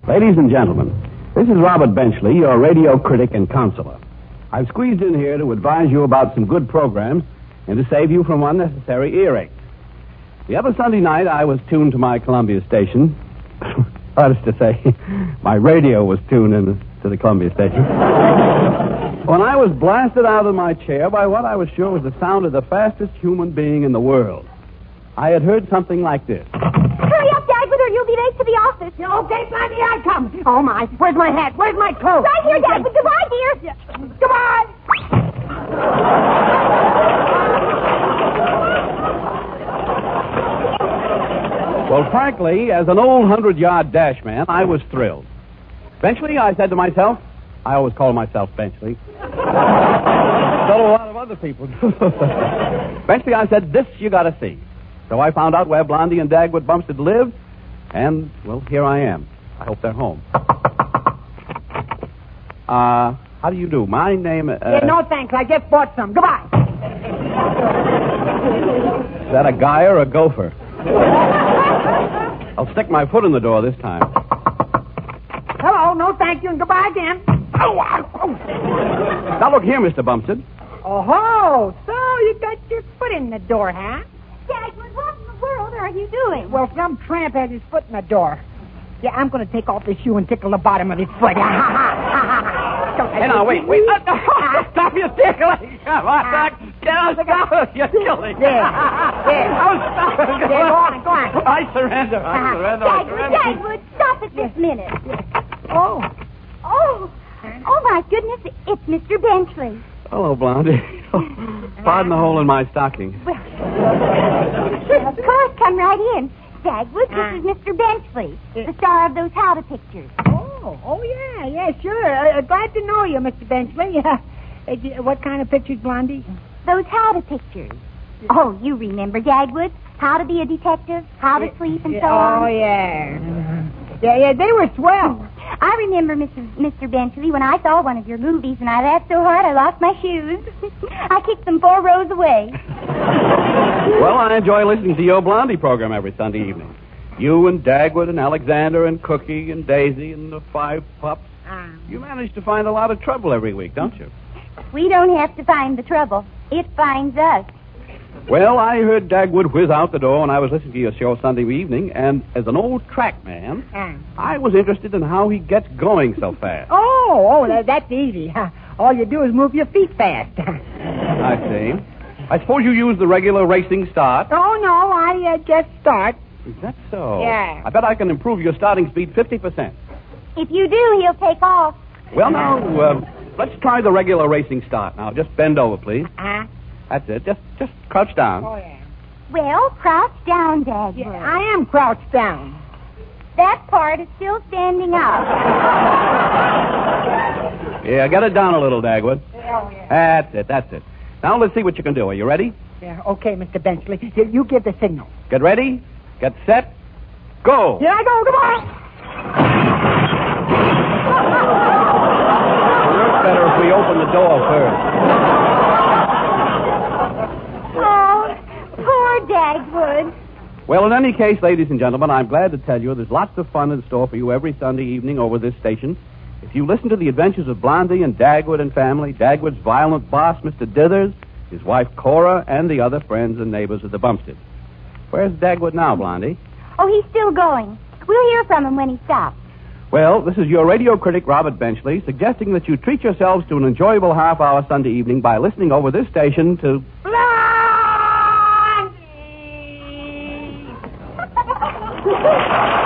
Ladies and gentlemen, this is Robert Benchley, your radio critic and counselor. I've squeezed in here to advise you about some good programs and to save you from unnecessary earaches. The other Sunday night, I was tuned to my Columbia station. That is to say, my radio was tuned to the Columbia station. When I was blasted out of my chair by what I was sure was the sound of the fastest human being in the world. I had heard something like this. Hurry up, Dagwood, or you'll be late to the office. Okay, Blondie, I come. Oh, my. Where's my hat? Where's my coat? Right here, Dagwood. Goodbye, dear. Goodbye. Well, frankly, as an old 100-yard dash man, I was thrilled. Benchley, I said to myself, I always call myself Benchley. So do a lot of other people. Benchley, I said, this you got to see. So I found out where Blondie and Dagwood Bumstead live, and, well, here I am. I hope they're home. How do you do? My name... no, thanks. I just bought some. Goodbye. Is that a guy or a gopher? I'll stick my foot in the door this time. Hello, no thank you, and goodbye again. Now, look here, Mr. Bumstead. Oh, so you got your foot in the door, huh? Dagwood, what in the world are you doing? Well, some tramp has his foot in the door. Yeah, I'm going to take off his shoe and tickle the bottom of his foot. Hey, now, wait. Stop your tickling. Come on, stop it. You're killing. There. Oh, stop it. There, go on. I surrender. Dagwood, stop it this minute. Oh, my goodness, it's Mr. Benchley. Hello, Blondie. Pardon the hole in my stocking. Well, of course, come right in. Dagwood, this is Mr. Benchley, the star of those Howdy pictures. Oh, yeah, sure. Glad to know you, Mr. Benchley. What kind of pictures, Blondie? Those Howdy pictures. Oh, you remember, Dagwood? How to be a detective, how to sleep, and so on. Oh, yeah. Yeah, they were swell. I remember, Mr. Benchley, when I saw one of your movies, and I laughed so hard I lost my shoes. I kicked them 4 rows away. Well, I enjoy listening to your Blondie program every Sunday evening. You and Dagwood and Alexander and Cookie and Daisy and the 5 pups. You manage to find a lot of trouble every week, don't you? We don't have to find the trouble. It finds us. Well, I heard Dagwood whiz out the door when I was listening to your show Sunday evening, and as an old track man, I was interested in how he gets going so fast. That's easy. All you do is move your feet fast. I see. I suppose you use the regular racing start? Oh, no, I just start. Is that so? Yeah. I bet I can improve your starting speed 50%. If you do, he'll take off. Well, now, let's try the regular racing start. Now, just bend over, please. That's it. Just crouch down. Oh, yeah. Well, crouch down, Dagwood. Yeah, I am crouched down. That part is still standing up. Yeah, get it down a little, Dagwood. Oh, yeah. That's it. Now, let's see what you can do. Are you ready? Yeah, okay, Mr. Benchley. You give the signal. Get ready. Get set. Go. Here I go. Goodbye. It works better if we open the door first. Poor Dagwood. Well, in any case, ladies and gentlemen, I'm glad to tell you there's lots of fun in store for you every Sunday evening over this station. If you listen to the adventures of Blondie and Dagwood and family, Dagwood's violent boss, Mr. Dithers, his wife Cora, and the other friends and neighbors of the Bumstead. Where's Dagwood now, Blondie? Oh, he's still going. We'll hear from him when he stops. Well, this is your radio critic, Robert Benchley, suggesting that you treat yourselves to an enjoyable half-hour Sunday evening by listening over this station to... Blondie!